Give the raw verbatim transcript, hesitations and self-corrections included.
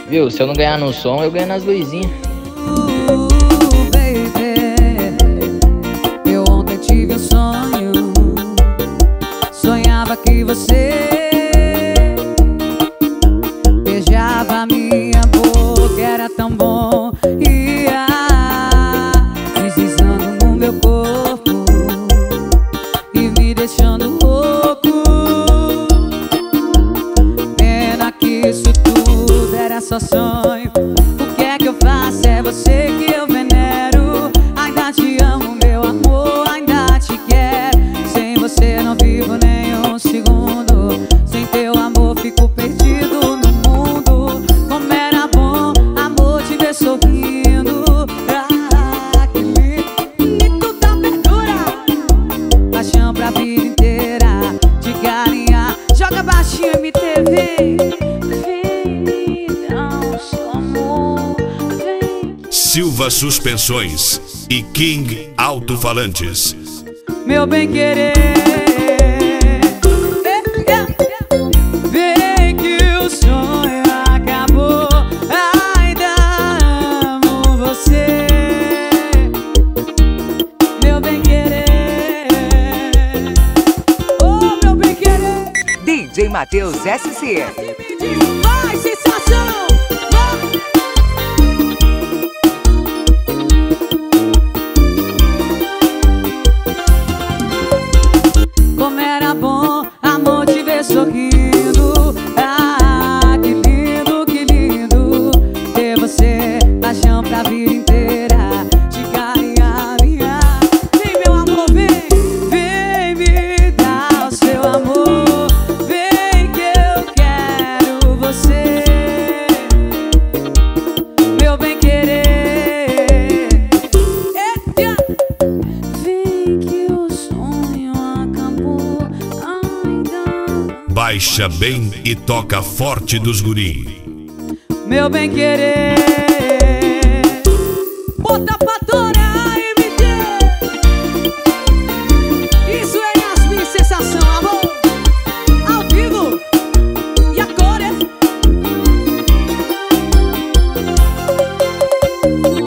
Viu? Se eu não ganhar no som, eu ganho nas luzinhas. Uh, baby, eu ontem tive um sonho. Sonhava que você beijava minha boca, era tão bom. Ia deslizando no meu corpo e me deixando louco. Pena que isso tudo era só sonho. O que é que eu faço? É você que eu venero. Ainda te amo, meu amor, ainda te quero. Sem você não vivo nem um segundo. Sem teu amor fico perdido no mundo. Como era bom, amor, te ver sorrindo. Ah, que lindo da verdura. Paixão pra vida inteira. De galinha, joga baixinho M T V. Silva Suspensões e King Alto-Falantes. Meu bem querer, vem que o sonho acabou. Ainda amo você, meu bem querer. Oh, meu bem querer. D J Matheus S C. Vai, sensação. Como era bom, amor, te ver sorrindo. Ah, que lindo, que lindo ter você, paixão pra vida inteira. De galinha, minha. Vem, meu amor, vem. Vem me dar o seu amor. Vem que eu quero você, meu bem querer. Vem que o sonho acabou. Baixa bem e toca forte dos guri. Meu bem querer, bota pra torar.